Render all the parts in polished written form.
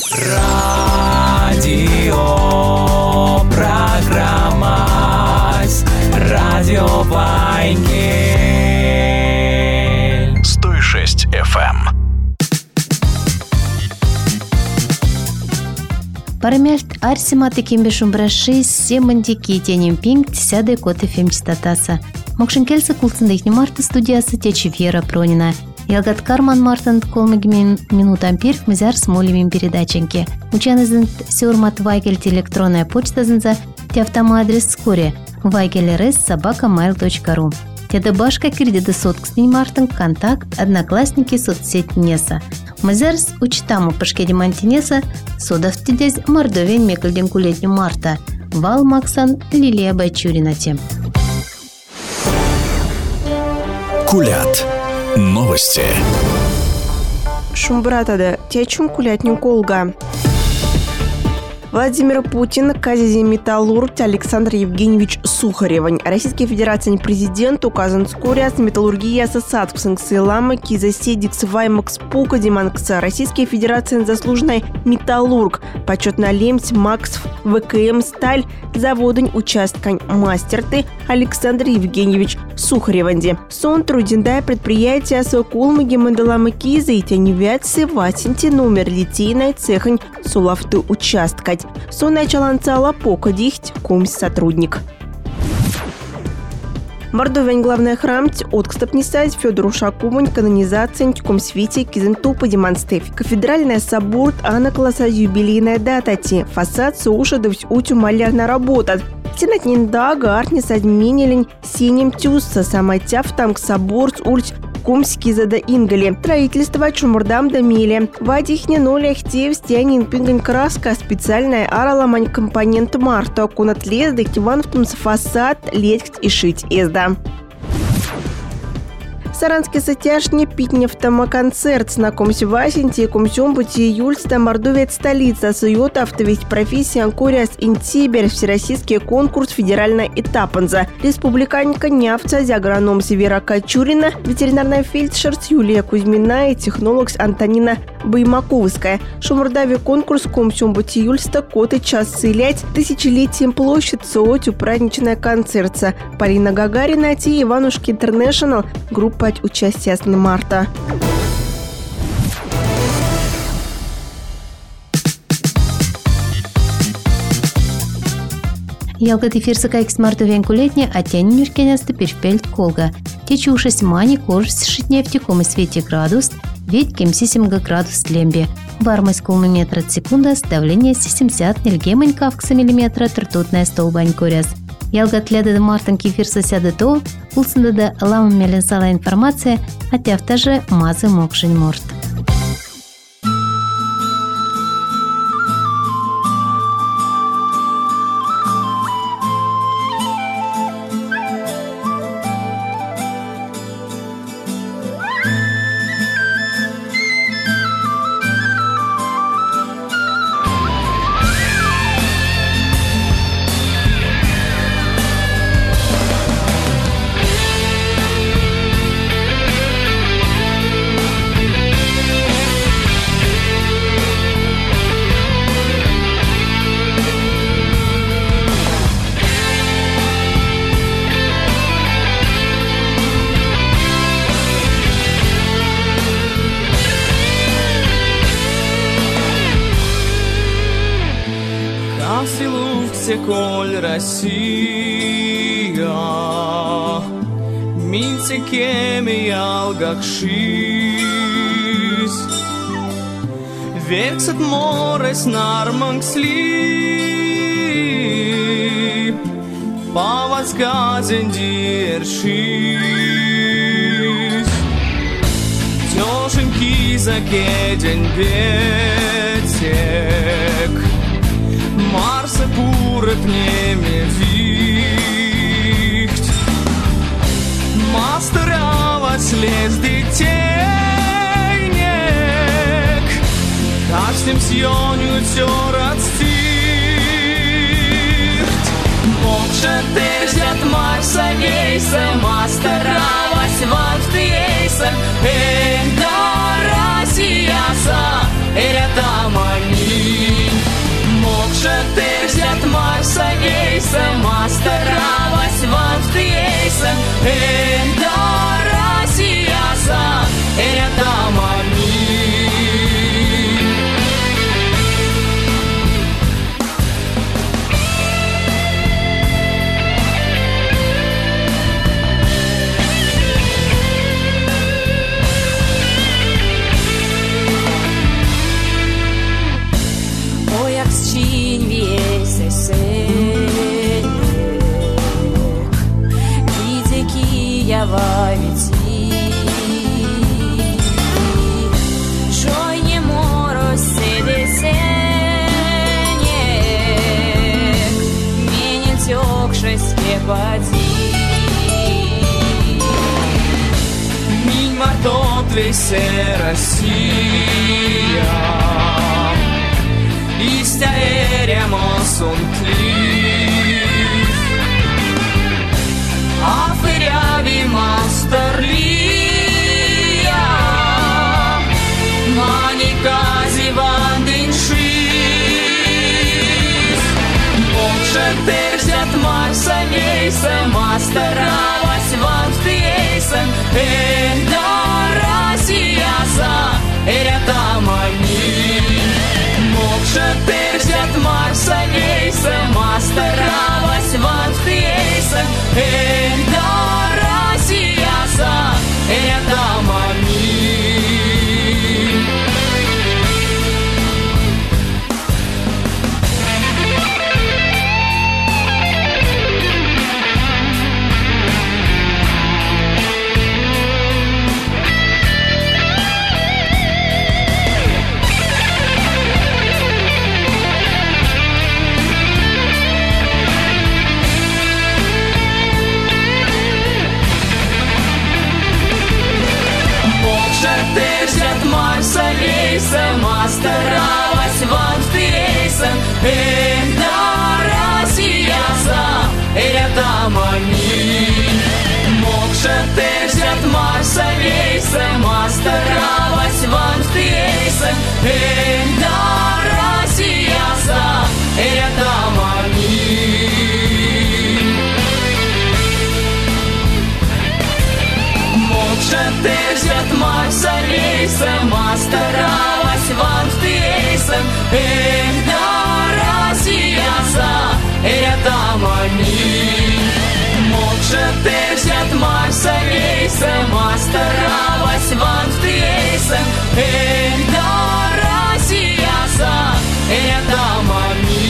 Радио программа Радио Вайнгель 106 FM. Парамельт арсиматы кембешум браши семантики тенем пинг тисяды коты фем частотаса. Мокшенкельса кулцындайхни марта студиясы течи Вера Пронина. Ялгат Карман Мартин колмыгмен минутам перк мизар смолевим передаченке. Учанызын сёрмат Вайгель электронная почта зынза те автомадрес вскоре vaigelrs@mail.ru. Теда башка кредиты соткстынь Мартин контакт одноклассники соцсеть Неса. Мизарс учтаму пашкеди мантинеса содав тидез мордовень мекальден кулетню Марта. Вал Максан Лилия Бачурина тем. Кулят. Новости. Шумбратада, течум кулятню колга. Владимир Путин, казизи металлург Александр Евгеньевич Сухаревань. Российской Федерации президент указан вскоре с металлургии ассоциацию санкциялама кизаседик сваймакс пука деманкса. Российской Федерации заслуженный металлург. Почетный лемс Макс ВКМ Сталь заводень участкань мастерты Александр Евгеньевич Сухареванди. Сон трудиндай предприятия сокулмаги мандаламы киза и тяневятся васенти номер литейной цехань сулавты участкать. Сон началанцала пока дихть кумс сотрудник. Мордовень главный храм откстопнисать Федору Шакумань канонизация тьком свете кизентупа демонстрев. Кафедральная собор Анна класса юбилейная дата ти. Фасад сушадовсь утю малярно работает. Тянать ниндага артнис адменилень синим тюсса самотяв там к собор с ульч кумски зада ингали. Строительство чумурдам дамили. Вадихне нолях те в стяне инпингань краска специальная араламань компонент марта. Кунат лезда киван в том фасад леть и шить езда. Саранский сатяшни питнев тома концерт с накомси васенти комсем пути июльста мордовец столица сует автовесть профессия анкориас интибер всероссийский конкурс федеральная этапанза. Республиканка Нявца агроном Севера Качурина, ветеринарная фельдшер Юлия Кузьмина и технолог Антонина Баймаковская. Шумордаве конкурс комсем пути июльста коты час сылять тысячелетием площадь соотю праздничная концертца. Полина Гагарина и Иванушки Интернешнл группа участия с марта. Ялгат эфирса кайкс мартовен кулетне, а тяни нюркенесты першпельт колга. Течи ушесть мани кожс шитнефти комы свете градус, ведь кем 7 градус лембе. Вармость колмы метра секунда, давление 70 нельгемань кавкса миллиметра, ртутная столбань коряс. Ялгат леда мартан кефирса сяда то, улсында да ламы меленсала информация, а тяфтаже мазы мокшень морт. Коль Россия, минце кеми алгакшис, вексат морес нармангсли, павазгазен диршис, тёшенки закеден бетек. Марса пурет неме вихть, мастерава слез детейнек, каждым сьоню тёрат стихт. Мокша тезят Марса гейса, мастерава сванфт ейса, Россияса, это тамани. старалась вам в тейсен, да Россия са, рядом они. Ой, як зчинь весь осенник, видя Киева вети, шой не мороз селесенек, мне тёкшесть води. Минь мартот весе Россия, Истя эрemos un cliff, Афыряви мастерlia, Манikazi vandin шиз. Больше терзят Марса вейса, Мастералась вам в тейсен, да Россия са, рядом они. Больше терзят Марса вейса, Мастералась вам в тейсен, да Россия са, рядом они. Терзят Марса вейса, Мастералась вам в тейсен, да Россия са, рядом они. Больше терзят Марса вейса, Мастералась вам в тейсен, да Россия са, рядом они. Больше терзят Марса вейса, Мастералась вам в тейсен, да Россия са, рядом они. Больше терзят Марса вейса, Мастералась вам в тейсен, да Россия са, рядом они.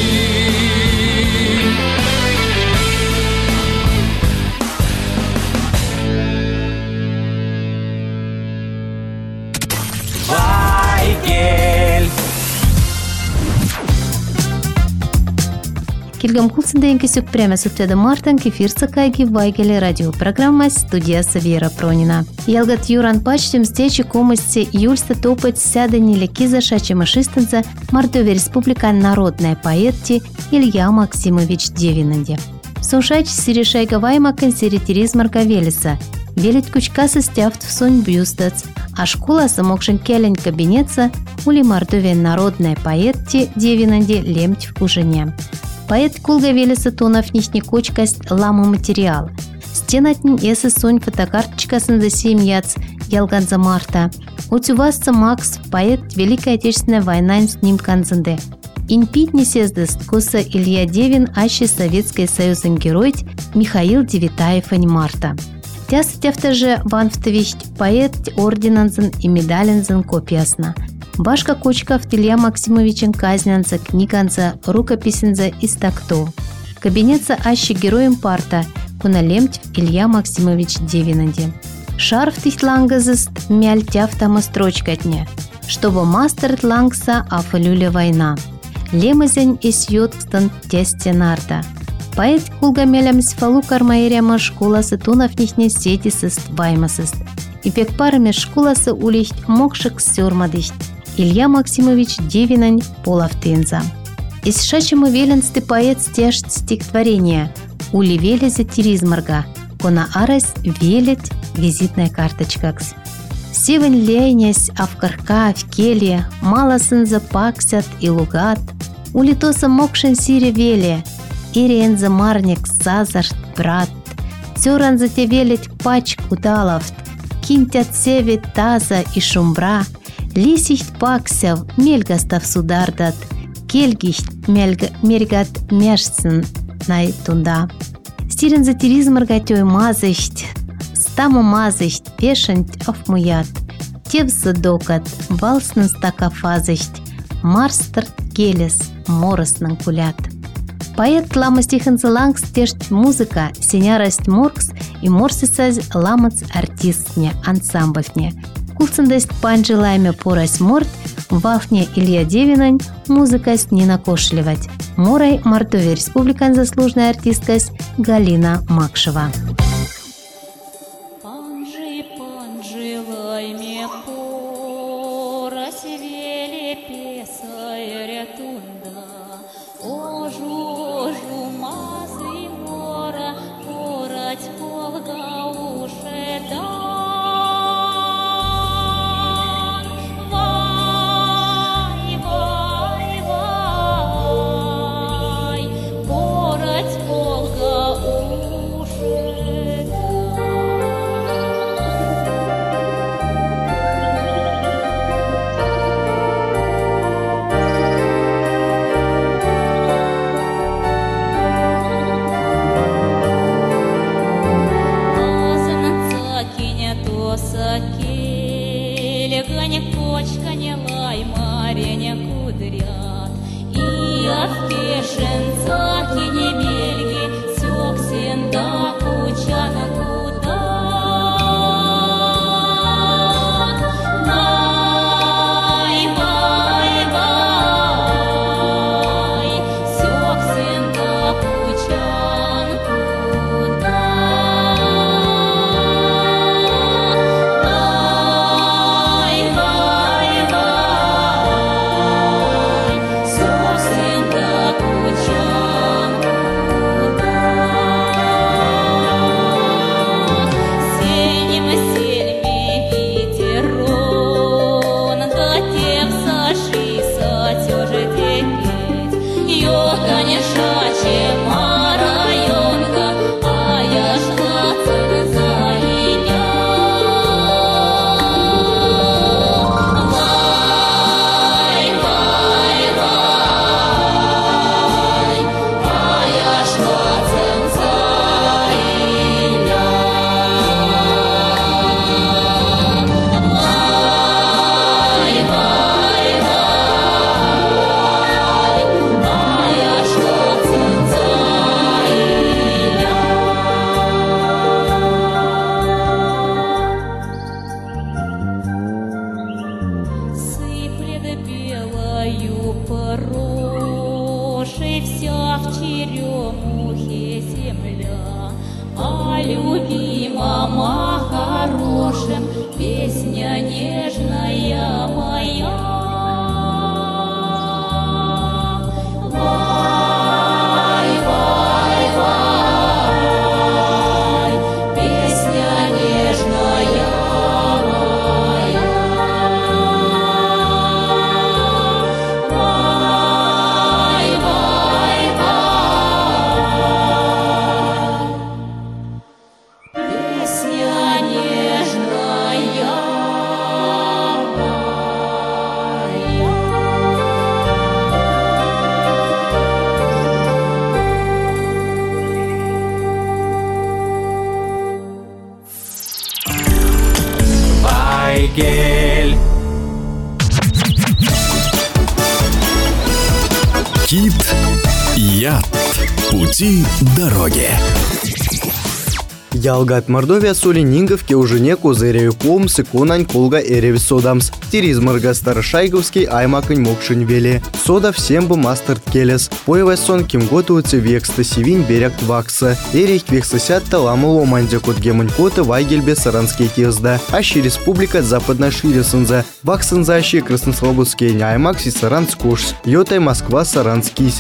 Келгам кулсындайын кесек прямо суттеда мартан кефирца кайги вайгеле радиопрограмма студиясы Вера Пронина. Ялгат Юран пачтем стечи комысти юльста топать сяда нелеки за шачемашистанца Мордовия Республика народная поэтти Илья Максимович Девинанде. Сушач сирешайга вайма консерватизм Велеса, велить кучка состявт в сон бюстац, а школа самокшин келень кабинетса ули Мордовия народная поэтти Девинанде лемть в кужине. Поэт кулга Велеса тонов нихни кочкасть лама материал. Стенатнин эсы сонь фотокарточкасын за 7 яц ялганза марта. Утювасца Макс, поэт Великой Отечественной войны с ним канзанде. Инпитни сездаст коса Илья Девин, аще Советский Союз герой Михаил Девитаев марта. Тясытявта же ванфтовищ поэт орденанзен и медалензен копиясна. Башка кочкав Илья Максимовичен казнянца, книганца, рукописенца из такто. Кабинетца аще героем парта, куналемть Илья Максимович Девинанде. Шарф тихтлангазыст мяльтявта мастрочкатне, чтобы мастер тлангса афалюля война. Лемызень из йодкстан тесте нарта. Поэт кулгамелямс фалу кармаеряма школасы тунов нихне сетисыст ваймасыст. И пекпарами школасы улихт мокшик сёрмадыхт. Илья Максимович Девинань полавтынза. Из шачему веленсты поэт стяжт стихотворения «Ули велезе тиризмарга», «Кона арась велеть» визитная карточкакс. Севень лейнясь авкарка в келе, малосын запаксят и лугат, улитоса мокшен сире веле, ирен замарник сазарт брат. Сёран затевелить пач кудаловт, кинтят севит таза и шумбра, лисихт паксяв мельгастав судардат, кельгихт мергат мешцен най тунда. Стирен затериз маргатёй мазыхт, стаму мазыхт пешент офмуят, тев задокат, валснын стакафазыхт, марстырт келес, морыснын кулят. Поэт лама стихынцы лангс тешт музыка, сенярасть моркс и морсисаз ламац артистне, ансамбльне. Кулцындест панжилайме порась морт, вафне Илья Девинань музыкасть не накошливать. Морай Мордовия республикан заслуженная артисткасть Галина Макшева. Панжилайме порась веле песая рятунда. Ожу мазы мора, порать полга ушедан. Вай, вай, вай, порать полга ушедан. Легане кочка не лай, мареня кудрят, и впешенца не мельги, сёксен да кучана куда. Вай, вай, вай, сёксен да кучан куда. Порошей вся в черемухе земля, а любимом, хорошем песня нежная моя. Вай, вай, вай, песня нежная моя. Гель. Кит-яд. Пути дороги. Ялгат Мордовия соли нинговке уже не козырею комсы конань колга эреви содамс. Тиризмарга старошайговский аймакань мокшень вели. Сода всем бы мастер келес. Поевай сон ким готовится векста сивинь берег вакса. Эрих вексасят талама ломандя кот гемонь кота вайгельбе саранские тезда. Ащи республика западная ширисанза. Ваксанза ащи краснослободские няймакси саранскушс. Йотай Москва саранскись.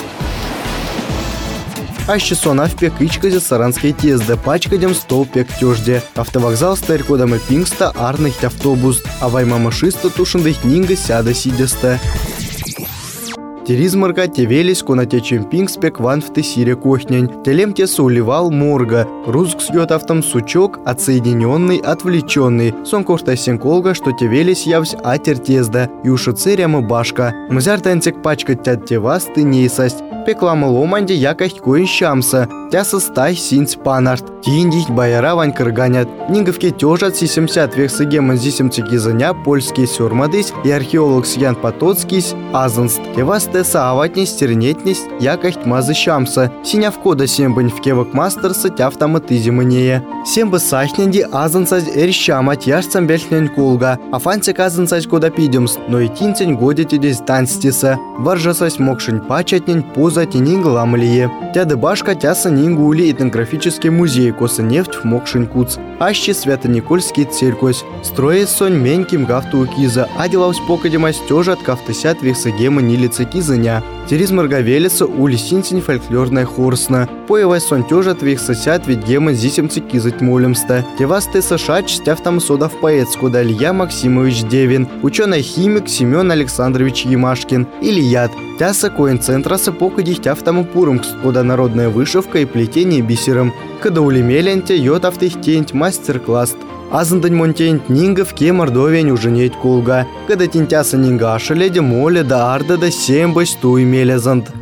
Аще сонавпек ичказе саранские тезда, пачкадем столпек тёжде. Автовокзал старькодам и пингста арнахт автобус, а ваймама шиста тушендых нинга сяда сидеста. Теризмарга тевелись кунате чемпинг спек ван в тесире кохнянь. Телем те суливал морга. Руск сьет автом сучок, отсоединенный, отвлеченный. Сон кошта сенколга, что тевелись явсь атертезда. И ушицеряма башка. Мзяр танцек пачкать тят тевас ты нейсасть. Пеклама ломанди якость коин щамса. Тяса стай синц панарт. Тиндить бояра вань кырганят. Нинговке тёжат си 70 век сыгеман зисимцы кизаня польский сюрмадысь и археолог Сьян Потоцкийсь азанст. Тевас теса аватнись тернетнись якость мазы щамса. Синя вкода сембань в кевок мастерса тяфтаматызи мнея. Сембы сахненди азансать эрщамать яшцам бельхнен колга. Афанцек азансать кода пидемс, но и тинцень годите дистанстиса. Варжасась мокшень пачатнень поза тени гламлие. Тяды башка тяса нингули этнографический музей коса нефть в мокшень куц. Ащи Свято-Никольский церковь. Строит сонь меньким гафту киза. Адилаус покадемась тёжат кафтысят вексагема нилица кизаня. Теризмарга велеса ули синсень фольклорная хорсна. Поевай сон тёжат вексасят ведь гема зисимцы кизать молемста. Тевас теса шач стяв там содав поэт скуда Илья Максимович Девин. Ученый-химик Семен Александрович Ямашкин. Ильяд. Тяса коин центраса покадих тяв там пурум скуда народная вышивка и плетение бисером. Когда улемеленте йод автых мастер-класс. Азандань монтень нингов ке мордовень уже нет колга. Когда тентяса нинга шаледе моле да арда да сембась туй мелезант.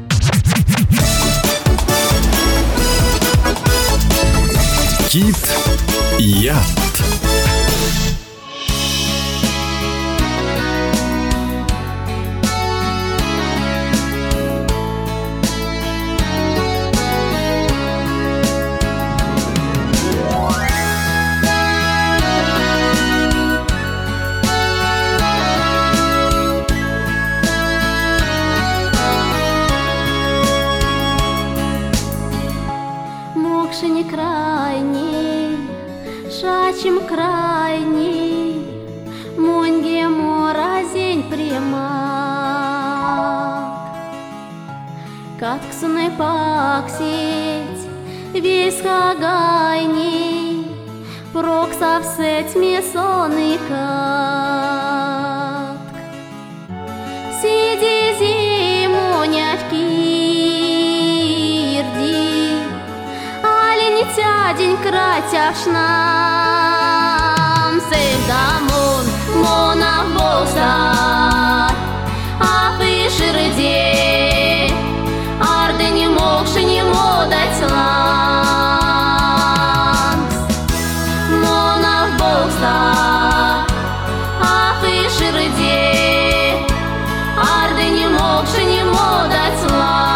Кит Яд. Мокшень крайний, шачим крайний, моньге моразень примак. Катксуны паксить, весь хагайний, проксав сеть месоны катк. Сиди зиму нявки, тядень кратяшнам Сейдамон, монах болса Афы ширде Арды не могши не модать ланс Монах болса Афы ширде Арды не могши не модать ланс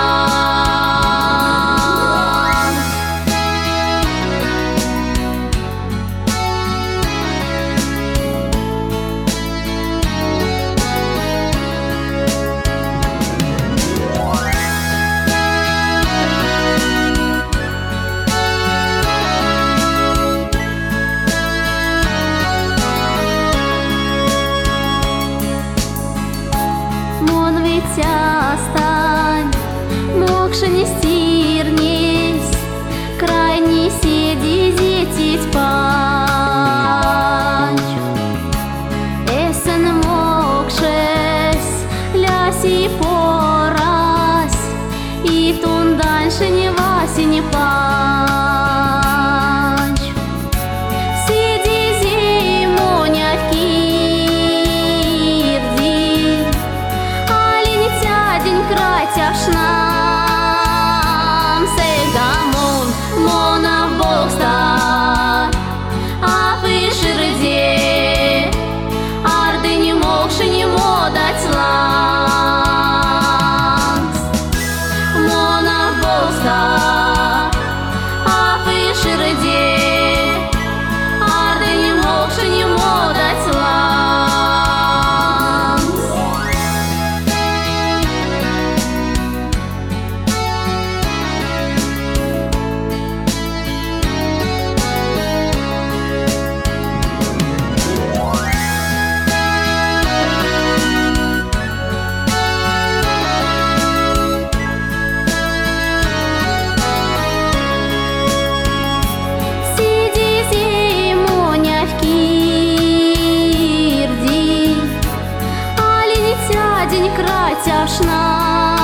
Стань, мокша не стирнись, крайне седи зетить панч. Эсен мокшес, ляси порась, и тун дальше не васи не панч. Сиди зиму нявки, кратяшнам Сейдамон, монах болса Афы ширде Арды не могши не модать ланс Монах болса Афы ширде Арды не могши не модать ланс кратяшна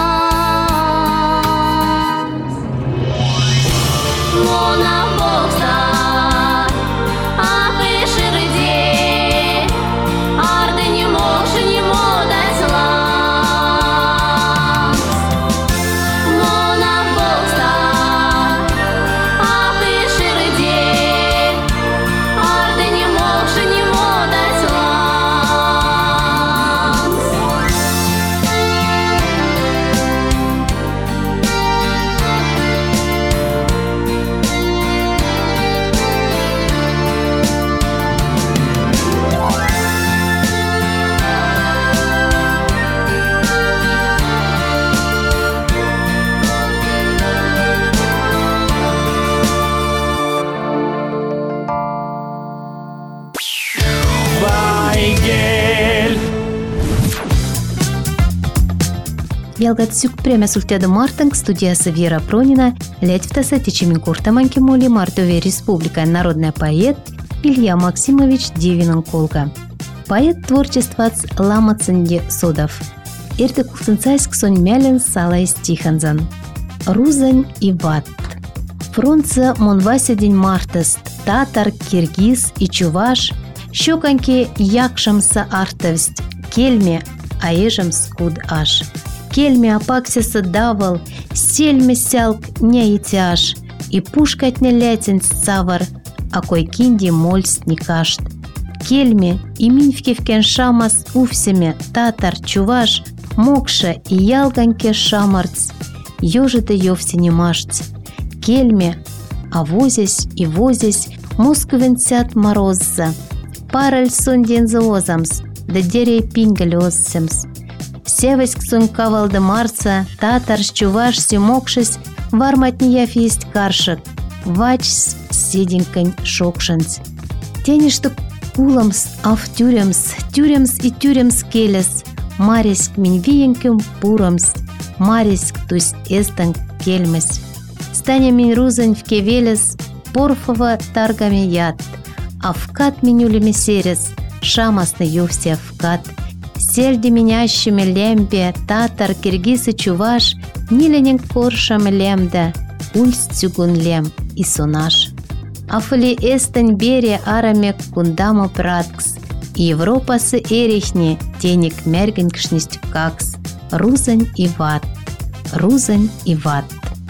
Ялгат сюк премя сультяда мартанг студиясы Вера Пронина, лять в таса течемин куртаманки моли Мартове республика народная поэт Илья Максимович Девинан Колга. Поэт творчества Лама Цинди Содов. Эрте кухтенцайск сон мялен сала из Тиханзан. Рузань и ват. Фронца монвася день мартаст, татар, киргиз и чуваш, щеканки якшамса артовсть, кельме, аежам скуд аш. Кельме апаксиса давал, сельме сялк не итяж, и пушкать не лятин сцавар, а кой кинди мольс не кашт. Кельме и миньфки в кеншамас уфсеме, татар, чуваш, мокша и ялганке шамарц, ёжита ёвсе не машц. Кельме, а возясь и возясь, московенцят морозза, параль сундензоозамс, да дерей пингалёссемс. Севеськ сунка Валдемарца, татар, чуваш, мокшись, варматнияв есть каршак, вачс седенькань шокшенц. Тени, что куламс, а в тюремс и тюремс келес, мариск минвиеньким пурамс, мариск, то есть эстанг кельмес. Станя мин рузань в кевелес, порфова таргами яд, а вкат минюлями серес, шамасны ювся вкат. Сельди менящими лембе, татар, киргиз и чуваш, ниленин коршам лемда, ульс цюгун лем и сонаш. Афали эстань бере арамек кундамо праткс, и Европа с эрихни, тенек мергенкшнисть какс, рузань и ват, рузань и ват.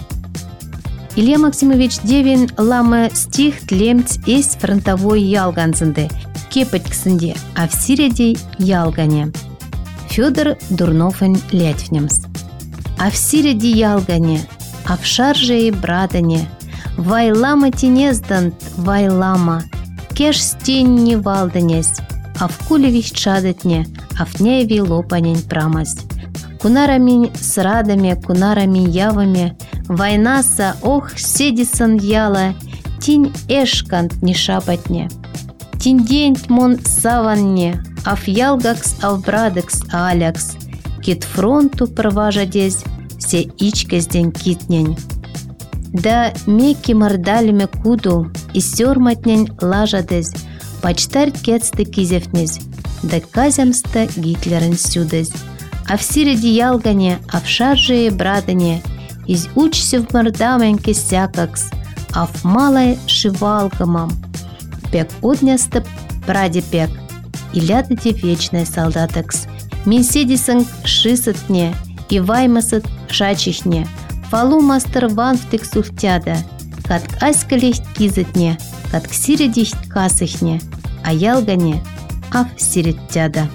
Илья Максимович Девин лама стих тлемц есть фронтовой ялганзенде, кепать ксенде, а в сиреди ялгане. Федор Дурнофен лятьвнемс. А в сиреди ялгане, а в шарже и брадане, вайлама тенездант, вайлама, кеш стень не валданес, а в кулевищ чадетне, а в неви лопанень прамась. Кунарами с радами, кунарами явами, войнаса, ох, седисан яла, тинь эшкант не шапотне. Тинь день мон саванне, аф ялгакс, аф брадекс, алякс, кит фронту проважадесь, все ичкес день китнень. Да меки мордалями куду, и сёрматнень лажадесь, почтарь кецты кизевнесь, да казямста Гитлерен сюдесь. А в сиреди ялгане, а в шарже и брадане, из учся в мордаменьке сякакс, а в малой шивалгамам. Пек одняста пради пек, и лядати вечная солдатекс. Мин седисан шисатне, и ваймасат шачихне, фалу мастер ван в тексухтяда, катк аськалихт кизатне, катк сиредихт касыхне, а ялгане, а в сиредтяда.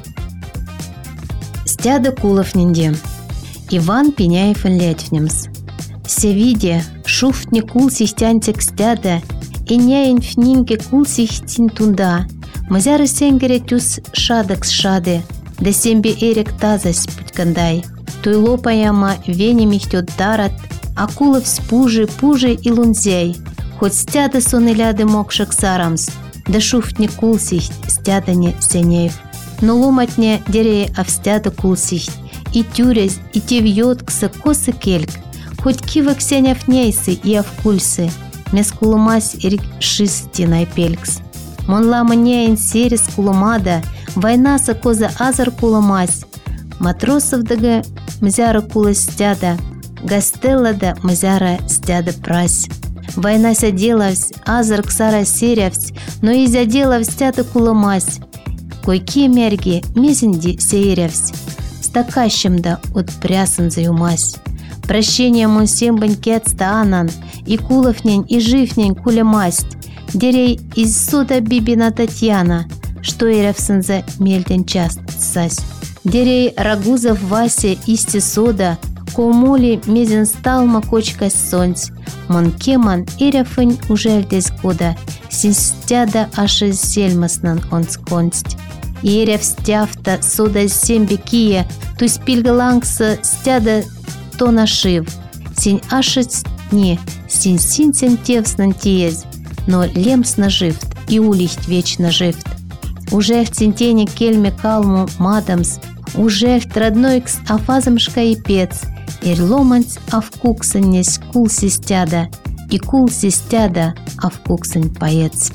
Стяда кулов нинде. Иван Пеняев лятьвнемс. Все виде, шуфтне кул сихтянтек стяда, и няень фнинке кул сихтин тунда, мазяры сенгере тюс шадакс шады, да сембе эрек тазась путкандай. Той лопаяма вене михтет дарат, а кулов с пужи и лунзей, хоть стяда сонеляды мокшак сарамс, да шуфтне кул сихт стядане сенеев. Но ломатне дерея австяда кулсихт, и тюрез, и те вьет кса косы кельк, хоть кивок сеняв нейсы и авкульсы, мес кулумась эрик шисти найпелькс. Мон лама неин серес кулумада, война са коза азар кулумась, матросов дага мзяра кула стяда, гастелла да мзяра стяда прась. Война ся делавсь, азар ксара серявсь, но и заделав стяда кулумась. Койки мерги мезенди сееревсь, стакащим да от прясан заюмась. Прощение мон всем банкет стаанан, и куловнень, и живнень куля масть, дерей из суда бибина Татьяна, что эревсензе мельтен част сась. Дерей рагузов Вася исти сода, комоли мезен стал макочкась сонц, мон кеман эрефень уже десь года, синстяда аше сельмаснан он сконсть. Ерев стяфта сода сембе кия, ту спильгалангса стяда то нашив, синь ашец не, синь синцен тевснан тиез, но лемс наживт и улихт вечно живт. Уже в центене кельме калму мадамс, Ужельт родной-кс афазамшка и пец, ломанц авкуксаннесь кул систяда, и кул систяда авкуксан поец.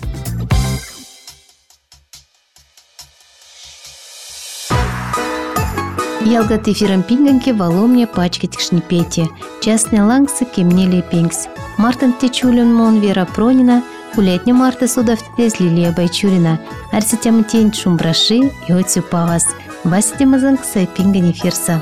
Ялгат эфиром пинганки воломне пачкать шнипете. Частные лангсы кемнели пингс. Мартин Течулин Мон Вера Пронина, Кулетня Марта Судов Тез Лилия Байчурина, Арситяма Тень Шумбраши и Отсю Павас. Баситяма Зангса и пингани фирса.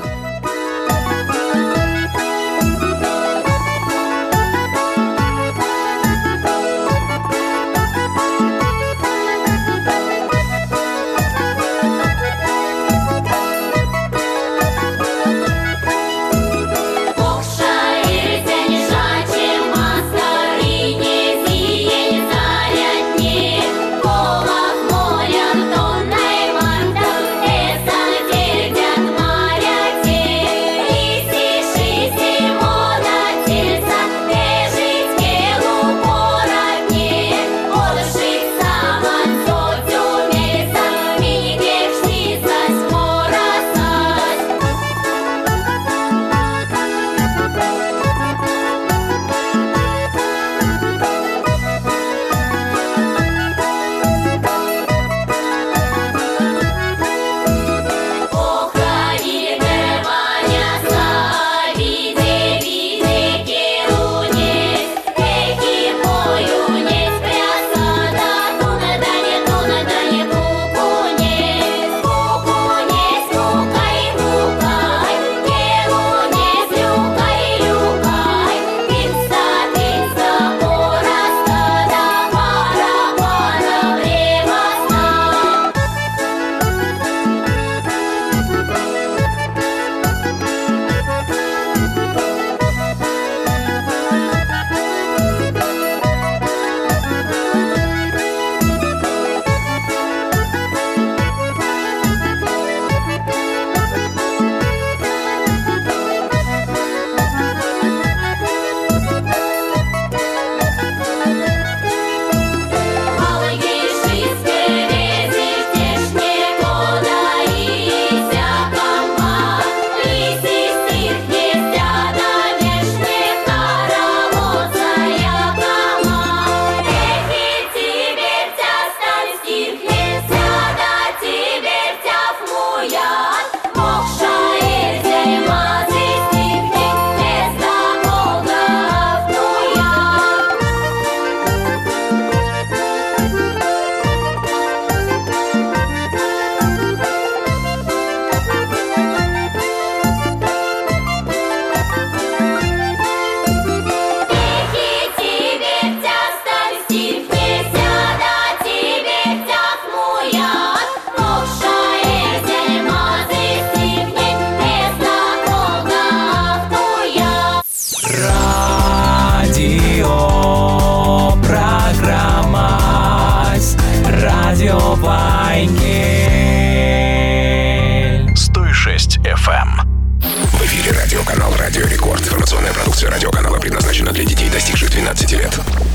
Вайнгель 106 FM. В эфире радиоканал «Радио Рекорд». Информационная продукция радиоканала предназначена для детей, достигших 12 лет.